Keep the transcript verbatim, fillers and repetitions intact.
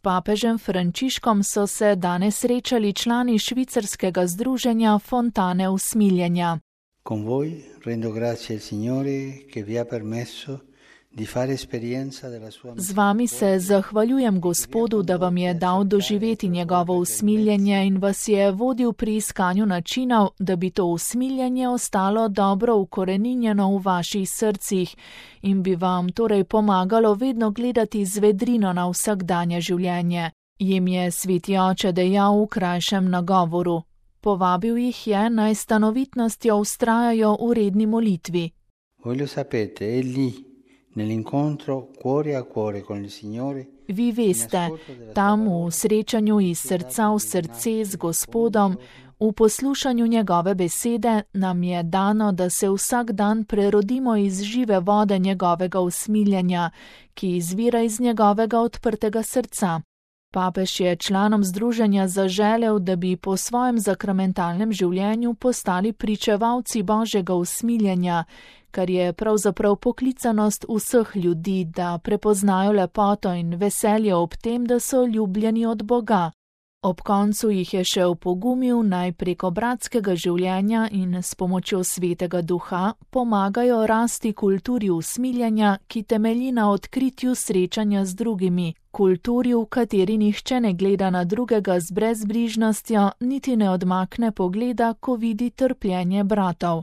papežem Frančiškom so se danes srečali člani švicarskega združenja Fontane usmiljenja. Con voi rendo grazie al Signore che vi ha permesso di fare esperienza della sua. Z vami se zahvaljujem Gospodu, da vam je dal doživeti njegovo usmiljenje in vas je vodil pri iskanju načinov, da bi to usmiljenje ostalo dobro ukoreninjeno v vaših srcih in bi vam torej pomagalo vedno gledati z vedrino na vsakdanje življenje, jim je sveti oče dejal v krajšem nagovoru. Povabil jih je, naj stanovitnostjo vztrajajo v redni molitvi. Voi lo sapete, è lì, nell'incontro cuore a cuore con il Signore. Vi veste, tam v srečanju iz srca v srce z Gospodom, v poslušanju njegove besede nam je dano, da se vsak dan prerodimo iz žive vode njegovega usmiljenja, ki izvira iz njegovega odprtega srca. Papež je članom združenja zaželel, da bi po svojem zakramentalnem življenju postali pričevalci Božjega usmiljenja, kar je pravzaprav poklicanost vseh ljudi, da prepoznajo lepoto in veselje ob tem, da so ljubljeni od Boga. Ob koncu jih je še opogumil, naj preko bratskega življenja in s pomočjo svetega duha pomagajo rasti kulturi usmiljenja, ki temelji na odkritju srečanja z drugimi, kulturi, v kateri nihče ne gleda na drugega z brezbrižnostjo, niti ne odmakne pogleda, ko vidi trpljenje bratov.